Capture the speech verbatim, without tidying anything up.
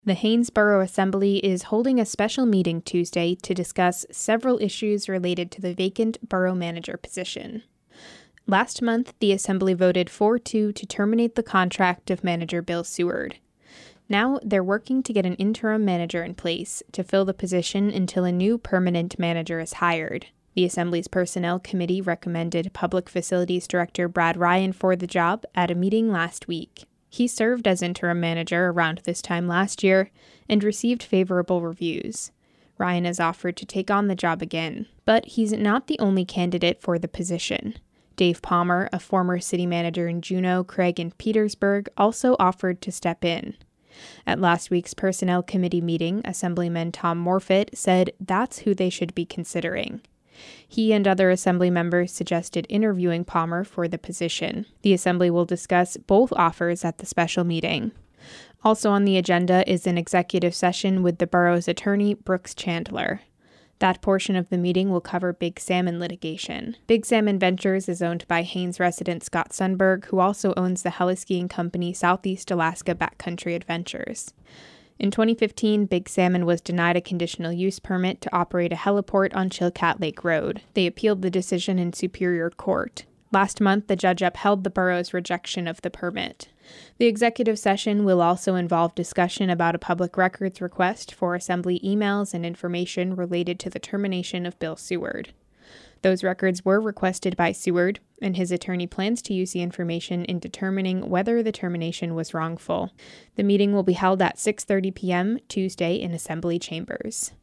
The Haines Borough Assembly is holding a special meeting Tuesday to discuss several issues related to the vacant borough manager position. Last month, the Assembly voted four two to terminate the contract of manager Bill Seward. Now, they're working to get an interim manager in place to fill the position until a new permanent manager is hired. The Assembly's Personnel Committee recommended Public Facilities Director Brad Ryan for the job at a meeting last week. He served as interim manager around this time last year and received favorable reviews. Ryan has offered to take on the job again, but he's not the only candidate for the position. Dave Palmer, a former city manager in Juneau, Craig, and Petersburg, also offered to step in. At last week's Personnel Committee meeting, Assemblyman Tom Morfitt said that's who they should be considering. He and other Assembly members suggested interviewing Palmer for the position. The Assembly will discuss both offers at the special meeting. Also on the agenda is an executive session with the borough's attorney, Brooks Chandler. That portion of the meeting will cover Big Salmon litigation. Big Salmon Ventures is owned by Haines resident Scott Sundberg, who also owns the heli-skiing company Southeast Alaska Backcountry Adventures. In twenty fifteen, Big Salmon was denied a conditional use permit to operate a heliport on Chilkat Lake Road. They appealed the decision in Superior Court. Last month, the judge upheld the borough's rejection of the permit. The executive session will also involve discussion about a public records request for Assembly emails and information related to the termination of Bill Seward. Those records were requested by Seward, and his attorney plans to use the information in determining whether the termination was wrongful. The meeting will be held at six thirty p.m. Tuesday in Assembly chambers.